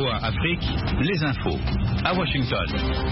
VOA Afrique, les infos. À Washington.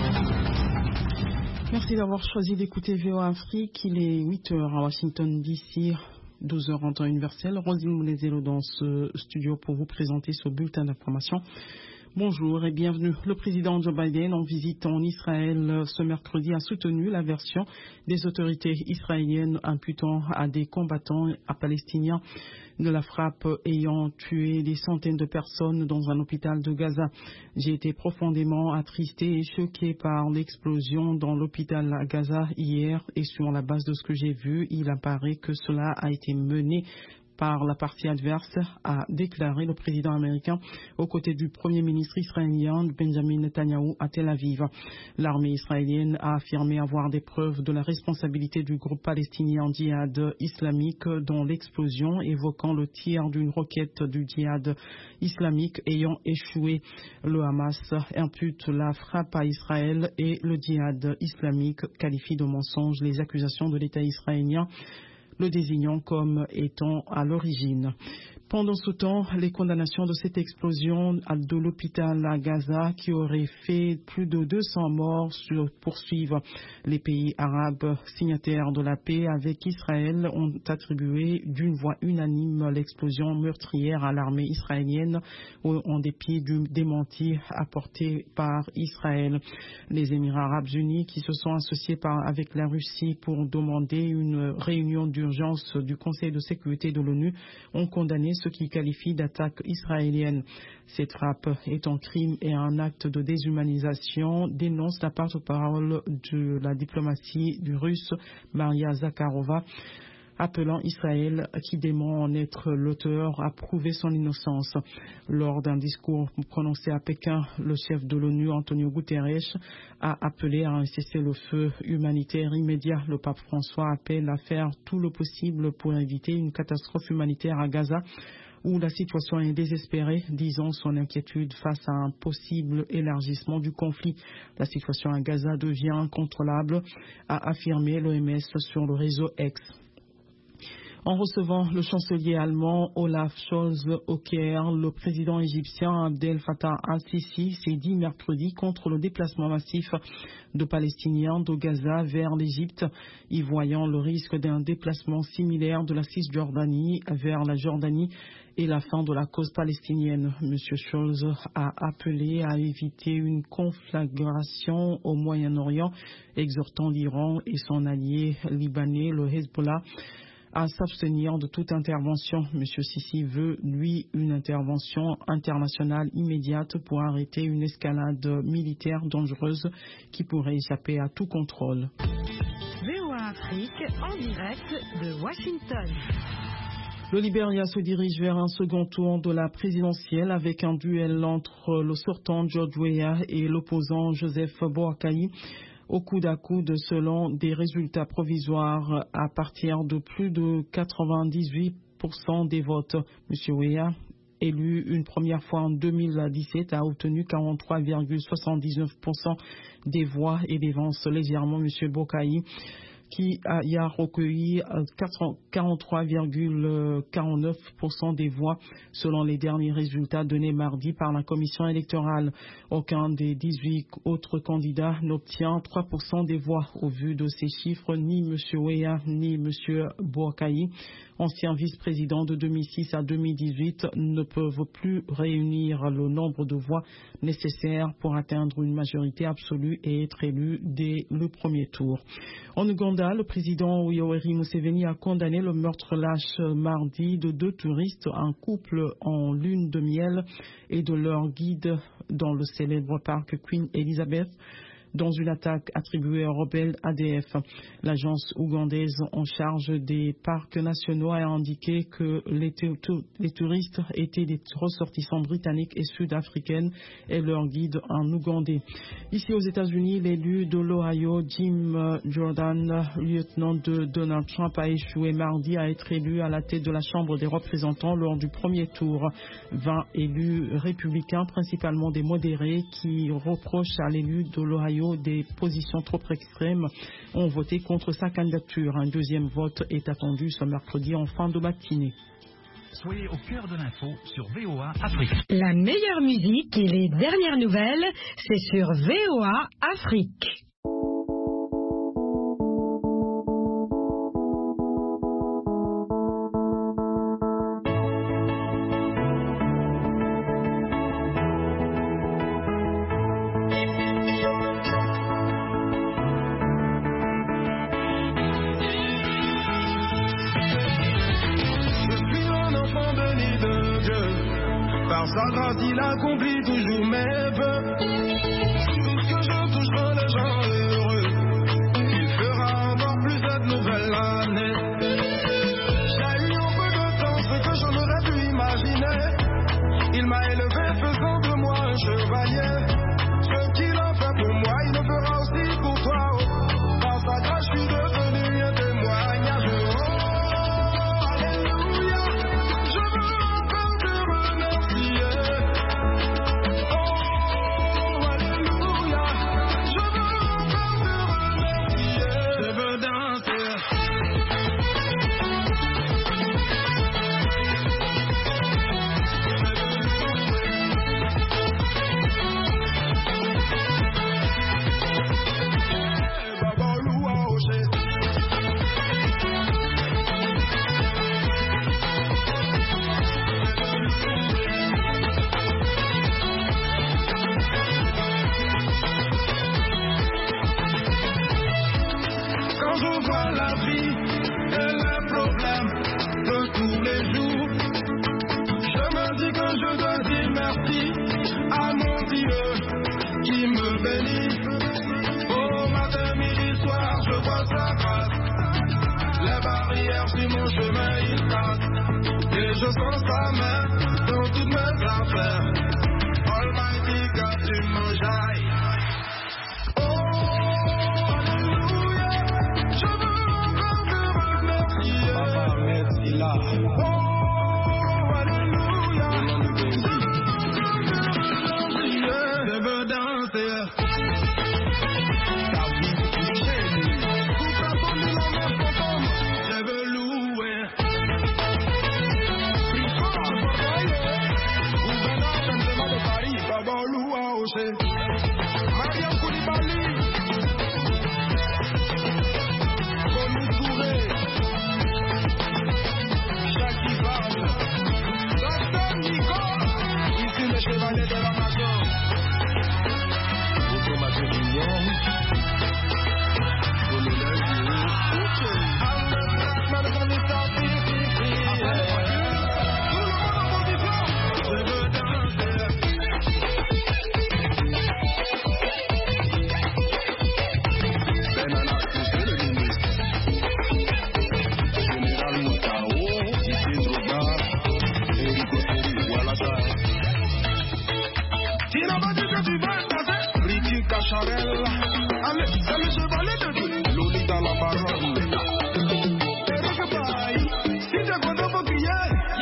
Merci d'avoir choisi d'écouter VOA Afrique. Il est 8h à Washington DC, 12h en temps universel. Rosine Moulezelo dans ce studio pour vous présenter ce bulletin d'information. Bonjour et bienvenue. Le président Joe Biden, en visite en Israël ce mercredi, a soutenu la version des autorités israéliennes imputant à des combattants palestiniens de la frappe ayant tué des centaines de personnes dans un hôpital de Gaza. J'ai été profondément attristé et choqué par l'explosion dans l'hôpital à Gaza hier et sur la base de ce que j'ai vu, il apparaît que cela a été mené par la partie adverse, a déclaré le président américain aux côtés du premier ministre israélien Benjamin Netanyahu à Tel Aviv. L'armée israélienne a affirmé avoir des preuves de la responsabilité du groupe palestinien Djihad islamique dans l'explosion, évoquant le tir d'une roquette du Djihad islamique ayant échoué. Le Hamas impute la frappe à Israël et le Djihad islamique qualifie de mensonge les accusations de l'État israélien, le désignant comme étant à l'origine. Pendant ce temps, les condamnations de cette explosion de l'hôpital à Gaza qui aurait fait plus de 200 morts poursuivent. Les pays arabes signataires de la paix avec Israël ont attribué d'une voix unanime l'explosion meurtrière à l'armée israélienne en dépit du démenti apporté par Israël. Les Émirats arabes unis qui se sont associés avec la Russie pour demander une réunion d'urgence du Conseil de sécurité de l'ONU ont condamné ce qui qualifie d'attaque israélienne. Cette frappe est un crime et un acte de déshumanisation, dénonce la porte-parole de la diplomatie du Russe Maria Zakharova, appelant Israël, qui dément en être l'auteur, à prouver son innocence. Lors d'un discours prononcé à Pékin, le chef de l'ONU, Antonio Guterres, a appelé à un cessez-le-feu humanitaire immédiat. Le pape François appelle à faire tout le possible pour éviter une catastrophe humanitaire à Gaza, où la situation est désespérée, disant son inquiétude face à un possible élargissement du conflit. La situation à Gaza devient incontrôlable, a affirmé l'OMS sur le réseau X. En recevant le chancelier allemand Olaf Scholz au Caire, le président égyptien Abdel Fattah al-Sisi s'est dit mercredi contre le déplacement massif de Palestiniens de Gaza vers l'Égypte, y voyant le risque d'un déplacement similaire de la Cisjordanie vers la Jordanie et la fin de la cause palestinienne. M. Scholz a appelé à éviter une conflagration au Moyen-Orient, exhortant l'Iran et son allié libanais, le Hezbollah, à s'abstenir de toute intervention. M. Sisi veut, lui, une intervention internationale immédiate pour arrêter une escalade militaire dangereuse qui pourrait échapper à tout contrôle. VOA Afrique en direct de Washington. Le Libéria se dirige vers un second tour de la présidentielle avec un duel entre le sortant George Weah et l'opposant Joseph Boakai, au coude à coude selon des résultats provisoires à partir de plus de 98% des votes. M. Weah, élu une première fois en 2017, a obtenu 43,79% des voix et dévance légèrement M. Boakai, qui y a recueilli 43,49% des voix selon les derniers résultats donnés mardi par la commission électorale. Aucun des 18 autres candidats n'obtient 3% des voix. Au vu de ces chiffres, ni M. Weah ni M. Boakai, ancien vice-président de 2006 à 2018, ne peuvent plus réunir le nombre de voix nécessaires pour atteindre une majorité absolue et être élus dès le premier tour. En Ouganda, le président Yoweri Museveni a condamné le meurtre lâche mardi de 2 touristes, un couple en lune de miel, et de leur guide dans le célèbre parc Queen Elizabeth, dans une attaque attribuée au rebelle ADF. L'agence ougandaise en charge des parcs nationaux a indiqué que les touristes étaient des ressortissants britanniques et sud-africaines et leur guide un Ougandais. Ici aux États-Unis, l'élu de l'Ohio, Jim Jordan, lieutenant de Donald Trump, a échoué mardi à être élu à la tête de la Chambre des représentants lors du premier tour. 20 élus républicains, principalement des modérés, qui reprochent à l'élu de l'Ohio des positions trop extrêmes, ont voté contre sa candidature. Un deuxième vote est attendu ce mercredi en fin de matinée. Soyez au cœur de l'info sur VOA Afrique. La meilleure musique et les dernières nouvelles, c'est sur VOA Afrique. Sa grâce, il accomplit toujours mes vœux. Tout ce que je toucherai, les gens heureux. Il fera encore plus cette nouvelle année. J'ai eu un peu de temps, ce que je n'aurais pu imaginer. Il m'a élevé, faisant de moi un chevalier. Ce qu'il a fait pour moi, il le fera aussi pour toi. Par sa grâce, je suis devenu un témoignage. Je sens sa main dans toutes mes affaires. Almighty God, tu me jailles. Oh, alléluia. Je veux encore te remercier. Papa, merci là. Oh, alléluia. Je veux danser. Ta vie, toute façon de la mer fantôme. Je veux louer. Mariam Koulibaly, Tony Touré, Jackie Barbe, Dr Nicole, ici le chevalier de la nation. Automatique Union, colonel Giro, Alman de Commissaire Fifi, tout le monde en position, je veux danser. Allez, c'est le chevalet de Dieu, Lolita la baronne. Et donc pareil, si tu es content, faut crier.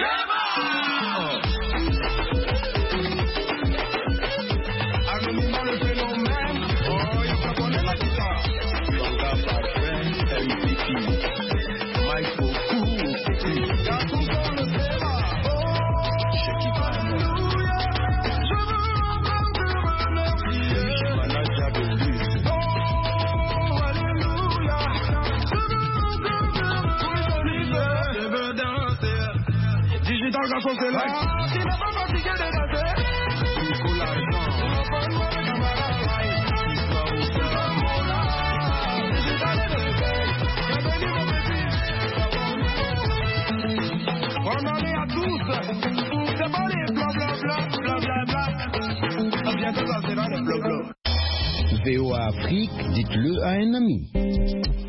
Anonymat le phénomène, oh, il faut connaître la guitare. Longa Parfait, MVP, Mike Boku, Garçon dans le débat, oh, Checky Pan. Je veux encore te remercier. Manager de lutte. Oh, alléluia. Je veux danser. Digital Garçon, c'est là. Tu n'es pas fatigué de danser. Nicolas Jean. Bonne année à tous. C'est pas les blablabla. À bientôt, ça sera le blabla. VOA Afrique, dites-le à un ami.